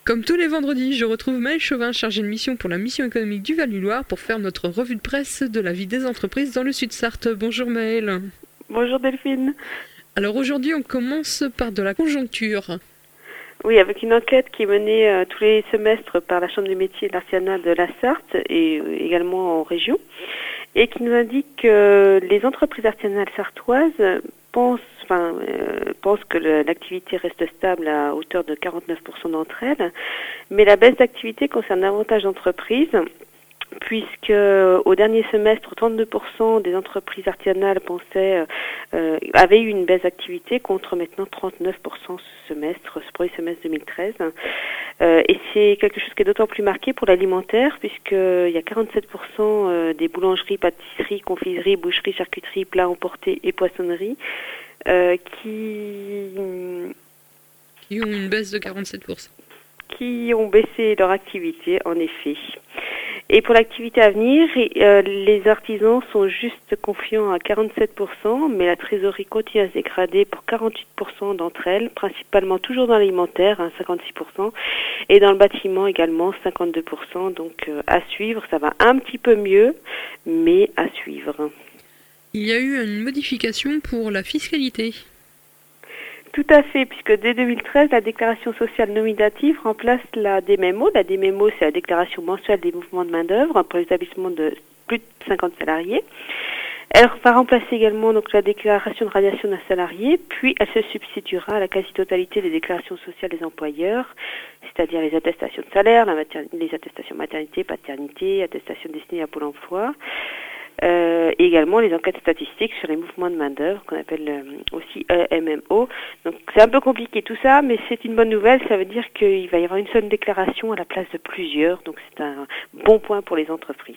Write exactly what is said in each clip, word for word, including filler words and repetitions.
Comme tous les vendredis, je retrouve Maëlle Chauvin, chargée de mission pour la mission économique du Val-du-Loir, pour faire notre revue de presse de la vie des entreprises dans le Sud-Sarthe. Bonjour Maëlle. Bonjour Delphine. Alors aujourd'hui, on commence par de la conjoncture. Oui, avec une enquête qui est menée euh, tous les semestres par la Chambre des métiers de l'artisanat de la Sarthe et euh, également en région, et qui nous indique que les entreprises artisanales sartoises pensent, enfin, euh, pensent que le, l'activité reste stable à hauteur de quarante-neuf pour cent d'entre elles, mais la baisse d'activité concerne davantage d'entreprises, puisque au dernier semestre, trente-deux pour cent des entreprises artisanales pensaient, euh, avaient eu une baisse d'activité contre maintenant trente-neuf pour cent ce semestre, ce premier semestre deux mille treize. Euh, et c'est quelque chose qui est d'autant plus marqué pour l'alimentaire, puisqu'il y a quarante-sept pour cent des boulangeries, pâtisseries, confiseries, boucheries, charcuteries, plats emportés et poissonneries euh, qui... qui ont une baisse de quarante-sept pour cent. Qui ont baissé leur activité, en effet. Et pour l'activité à venir, euh, les artisans sont juste confiants à quarante-sept pour cent, mais la trésorerie continue à se dégrader pour quarante-huit pour cent d'entre elles, principalement toujours dans l'alimentaire, hein, cinquante-six pour cent, et dans le bâtiment également, cinquante-deux pour cent. Donc euh, à suivre, ça va un petit peu mieux, mais à suivre. Il y a eu une modification pour la fiscalité. Tout à fait, puisque dès deux mille treize, la déclaration sociale nominative remplace la D M M O. La D M M O, c'est la déclaration mensuelle des mouvements de main-d'œuvre pour les établissements de plus de cinquante salariés. Elle va remplacer également donc la déclaration de radiation d'un salarié, puis elle se substituera à la quasi-totalité des déclarations sociales des employeurs, c'est-à-dire les attestations de salaire, la mater- les attestations maternité, paternité, attestations destinées à Pôle emploi. Euh, et également les enquêtes statistiques sur les mouvements de main-d'œuvre, qu'on appelle euh, aussi E M M O. Donc c'est un peu compliqué tout ça, mais c'est une bonne nouvelle. Ça veut dire qu'il va y avoir une seule déclaration à la place de plusieurs. Donc c'est un bon point pour les entreprises.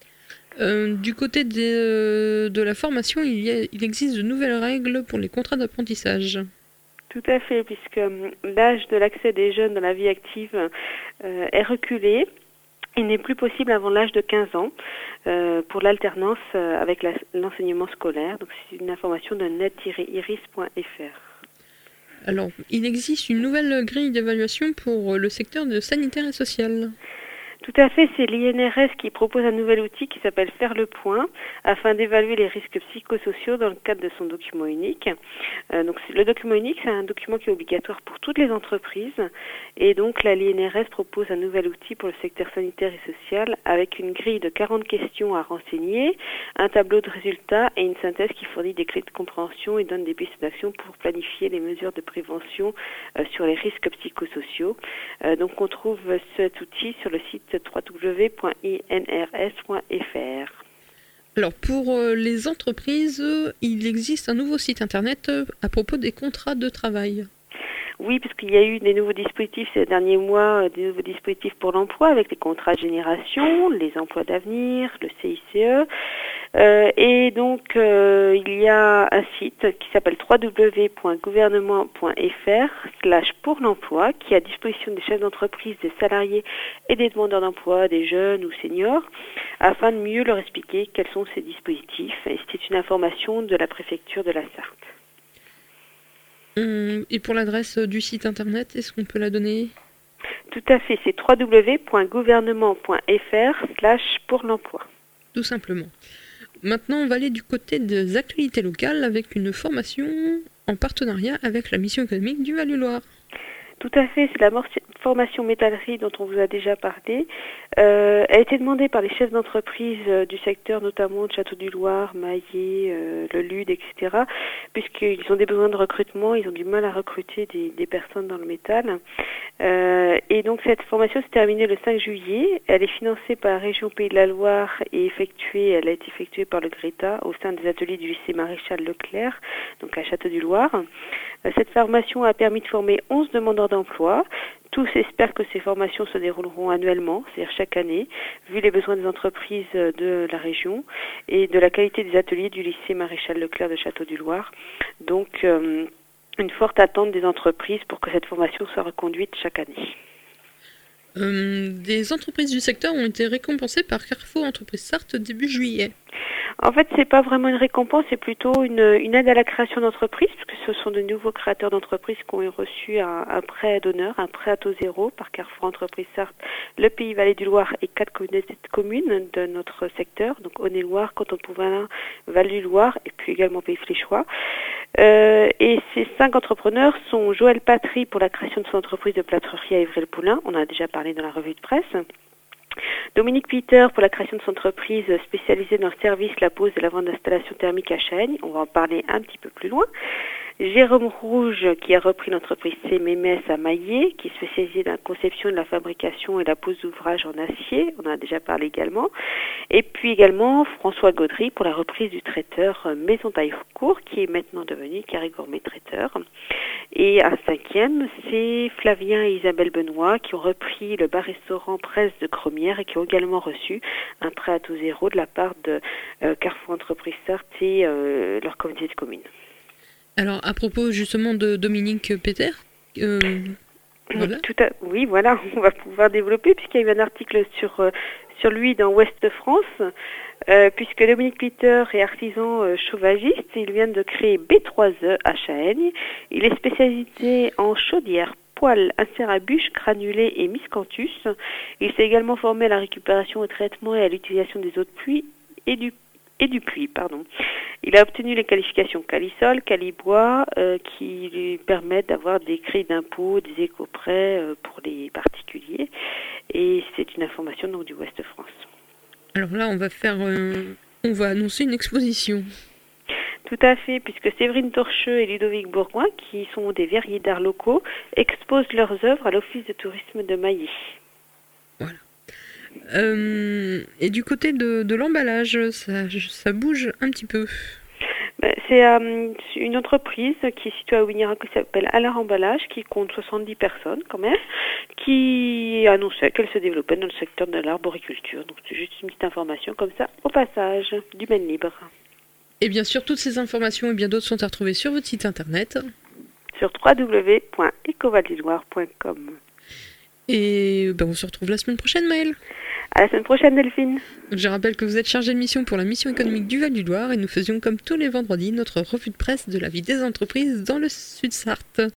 Euh, du côté des, euh, de la formation, il, y a, il existe de nouvelles règles pour les contrats d'apprentissage. Tout à fait, puisque euh, l'âge de l'accès des jeunes dans la vie active euh, est reculé. Il n'est plus possible avant l'âge de quinze ans euh, pour l'alternance euh, avec la, l'enseignement scolaire. Donc c'est une information de net tiret iris point f r. Alors, il existe une nouvelle grille d'évaluation pour le secteur de sanitaire et social. Tout à fait, c'est l'I N R S qui propose un nouvel outil qui s'appelle Faire le point, afin d'évaluer les risques psychosociaux dans le cadre de son document unique. Euh, donc le document unique, c'est un document qui est obligatoire pour toutes les entreprises, et donc la l'I N R S propose un nouvel outil pour le secteur sanitaire et social, avec une grille de quarante questions à renseigner, un tableau de résultats et une synthèse qui fournit des clés de compréhension et donne des pistes d'action pour planifier les mesures de prévention euh, sur les risques psychosociaux. Euh, donc on trouve cet outil sur le site w w w point i n r s point f r. Alors pour euh, les entreprises, euh, il existe un nouveau site internet euh, à propos des contrats de travail. Oui, parce qu'il y a eu des nouveaux dispositifs ces derniers mois, des nouveaux dispositifs pour l'emploi avec les contrats de génération, les emplois d'avenir, le C I C E. Euh, et donc, euh, il y a un site qui s'appelle w w w point gouvernement point f r slash pour l'emploi qui est à disposition des chefs d'entreprise, des salariés et des demandeurs d'emploi, des jeunes ou seniors, afin de mieux leur expliquer quels sont ces dispositifs. Et c'est une information de la préfecture de la Sarthe. Et pour l'adresse du site internet, est-ce qu'on peut la donner ? Tout à fait, c'est w w w point gouvernement point f r slash pour l'emploi. Tout simplement. Maintenant, on va aller du côté des actualités locales avec une formation en partenariat avec la mission économique du Val-du-Loir. Tout à fait, c'est la formation métallerie dont on vous a déjà parlé. Euh, elle a été demandée par les chefs d'entreprise euh, du secteur, notamment de Château-du-Loir, Maillé, euh, le Lude, et cetera, puisqu'ils ont des besoins de recrutement, ils ont du mal à recruter des, des personnes dans le métal. Euh, et donc cette formation s'est terminée le cinq juillet. Elle est financée par la région Pays de la Loire et effectuée, elle a été effectuée par le Greta au sein des ateliers du lycée Maréchal Leclerc, donc à Château-du-Loir. Euh, cette formation a permis de former onze demandeurs d'emploi. Tous espèrent que ces formations se dérouleront annuellement, c'est-à-dire chaque année, vu les besoins des entreprises de la région et de la qualité des ateliers du lycée Maréchal Leclerc de Château-du-Loir. Donc, euh, une forte attente des entreprises pour que cette formation soit reconduite chaque année. Euh, des entreprises du secteur ont été récompensées par Carrefour Entreprises Sarthe début juillet. En fait, c'est pas vraiment une récompense, c'est plutôt une, une aide à la création d'entreprise, puisque ce sont de nouveaux créateurs d'entreprises qui ont reçu un, un prêt d'honneur, un prêt à taux zéro par Carrefour Entreprises Sarthe, le Pays Vallée du Loir et quatre communautés de communes de notre secteur, donc Aune-et-Loire, Canton-Pouvin, Val-du-Loir et puis également Pays Fléchois. Euh, et ces cinq entrepreneurs sont Joël Patry pour la création de son entreprise de plâtrerie à Évry-le-Poulain, on en a déjà parlé dans la revue de presse. Dominique Peter pour la création de son entreprise spécialisée dans le service, la pose et la vente d'installations thermiques à Chaagne. On va en parler un petit peu plus loin. Jérôme Rouge qui a repris l'entreprise C M M S à Maillé, qui est spécialisée dans la conception, de la fabrication et la pose d'ouvrages en acier. On en a déjà parlé également. Et puis également François Gaudry pour la reprise du traiteur Maison Taillecourt, qui est maintenant devenu Carré Gourmet Traiteur. Et un cinquième, c'est Flavien et Isabelle Benoît qui ont repris le bar-restaurant Presse de Cromière et qui ont également reçu un prêt à taux zéro de la part de euh, Carrefour Entreprises Sarthe et euh, leur communauté de communes. Alors, à propos justement de Dominique Peter, euh, voilà. Tout à, oui, voilà, on va pouvoir développer puisqu'il y a eu un article sur, euh, sur lui dans Ouest France, euh, puisque Dominique Peter est artisan euh, chauffagiste, il vient de créer B trois E à Chaagne. Il est spécialisé en chaudière, poêle, insert à bûche, granulé et miscanthus. Il s'est également formé à la récupération, au traitement et à l'utilisation des eaux de pluie et du et du puits, pardon. Il a obtenu les qualifications Calisol, Calibois, euh, qui lui permettent d'avoir des crédits d'impôt, des éco-prêts euh, pour les particuliers. Et c'est une information donc du Ouest France. Alors là, on va faire, euh, on va annoncer une exposition. Tout à fait, puisque Séverine Torcheux et Ludovic Bourgoin, qui sont des verriers d'art locaux, exposent leurs œuvres à l'Office de tourisme de Maillé. Voilà. Euh, et du côté de, de l'emballage, ça, ça bouge un petit peu. C'est euh, une entreprise qui est située à Ouignara qui s'appelle Allard Emballage, qui compte soixante-dix personnes quand même, qui annonçait qu'elle se développait dans le secteur de l'arboriculture. Donc c'est juste une petite information comme ça, au passage, du Maine Libre. Et bien sûr, toutes ces informations et bien d'autres sont à retrouver sur votre site internet. Sur w w w point ecovaldilloire point com. Et ben, on se retrouve la semaine prochaine, Maëlle. À la semaine prochaine, Delphine. Je rappelle que vous êtes chargée de mission pour la mission économique du Val-du-Loir et nous faisions comme tous les vendredis notre revue de presse de la vie des entreprises dans le Sud-Sarthe.